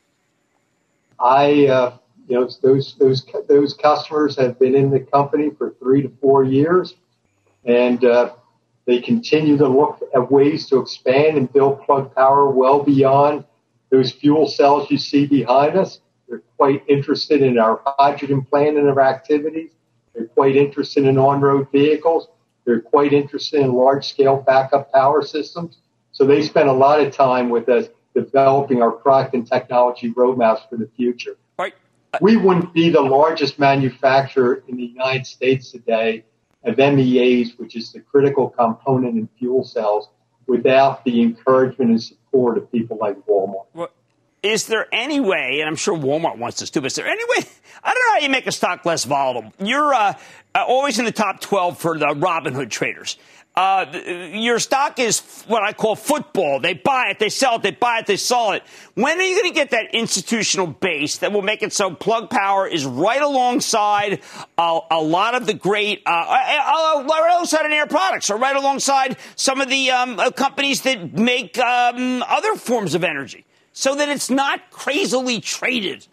I, uh, you know, those those those customers have been in the company for three to four years, and uh, they continue to look at ways to expand and build Plug Power well beyond those fuel cells you see behind us. They're quite interested in our hydrogen plan and our activities. They're quite interested in on-road vehicles. They're quite interested in large-scale backup power systems. So they spend a lot of time with us developing our product and technology roadmaps for the future. Right. We wouldn't be the largest manufacturer in the United States today of M E As, which is the critical component in fuel cells, without the encouragement and support of people like Walmart. Well, is there any way, and I'm sure Walmart wants this too, but is there any way, I don't know how you make a stock less volatile. You're uh, uh, always in the top twelve for the Robinhood traders. Uh, your stock is what I call football. They buy it, they sell it, they buy it, they sell it. When are you going to get that institutional base that will make it so Plug Power is right alongside uh, a lot of the great, uh, uh, uh, right alongside Air Products, or right alongside some of the um, uh, companies that make um, other forms of energy, so that it's not crazily traded?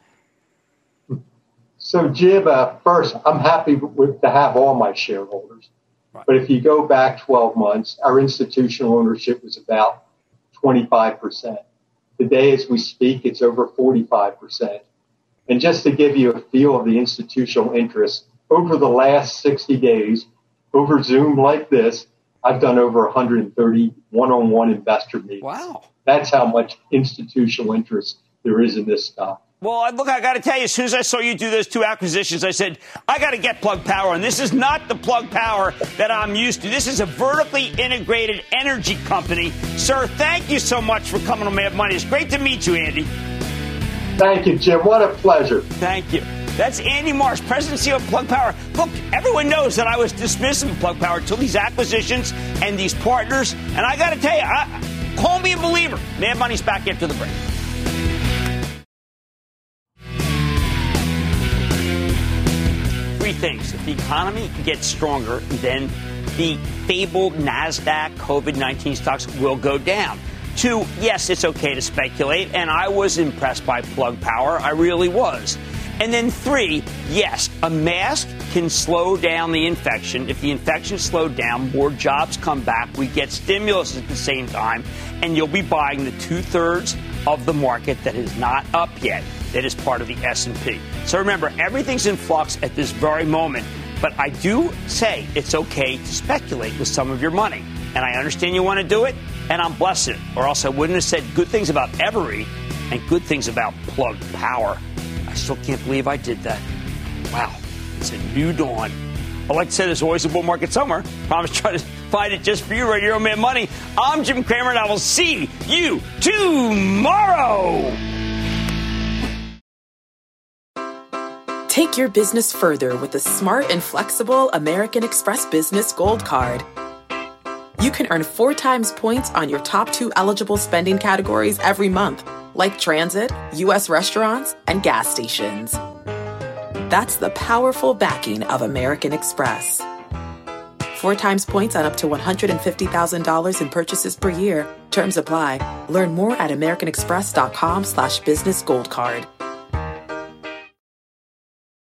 So, Jim, uh, first, I'm happy with, to have all my shareholders. Right. But if you go back twelve months, our institutional ownership was about twenty-five percent. Today, as we speak, it's over forty-five percent. And just to give you a feel of the institutional interest, over the last sixty days, over Zoom like this, I've done over one hundred thirty one-on-one investor meetings. Wow. That's how much institutional interest there is in this stock. Well, look, I got to tell you, as soon as I saw you do those two acquisitions, I said, I got to get Plug Power. And this is not the Plug Power that I'm used to. This is a vertically integrated energy company. Sir, thank you so much for coming on Mad Money. It's great to meet you, Andy. Thank you, Jim. What a pleasure. Thank you. That's Andy Marsh, President and C E O of Plug Power. Look, everyone knows that I was dismissive of Plug Power until these acquisitions and these partners. And I got to tell you, I, call me a believer. Mad Money's back after the break. Three things. If the economy gets stronger, then the fabled NASDAQ COVID nineteen stocks will go down. Two, yes, it's okay to speculate, and I was impressed by Plug Power. I really was. And then three, yes, a mask can slow down the infection. If the infection slowed down, more jobs come back. We get stimulus at the same time, and you'll be buying the two-thirds of the market that is not up yet, that is part of the S and P. So remember, everything's in flux at this very moment, but I do say it's okay to speculate with some of your money. And I understand you want to do it, and I'm blessed it, or else I wouldn't have said good things about Every and good things about Plug Power. I still can't believe I did that. Wow, it's a new dawn. I like to say there's always a bull market somewhere. Promise to try to find it just for you right here on Mad Money. I'm Jim Cramer, and I will see you tomorrow. Take your business further with the smart and flexible American Express Business Gold Card. You can earn four times points on your top two eligible spending categories every month, like transit, U S restaurants, and gas stations. That's the powerful backing of American Express. Four times points on up to one hundred fifty thousand dollars in purchases per year. Terms apply. Learn more at americanexpress.com slash business gold card.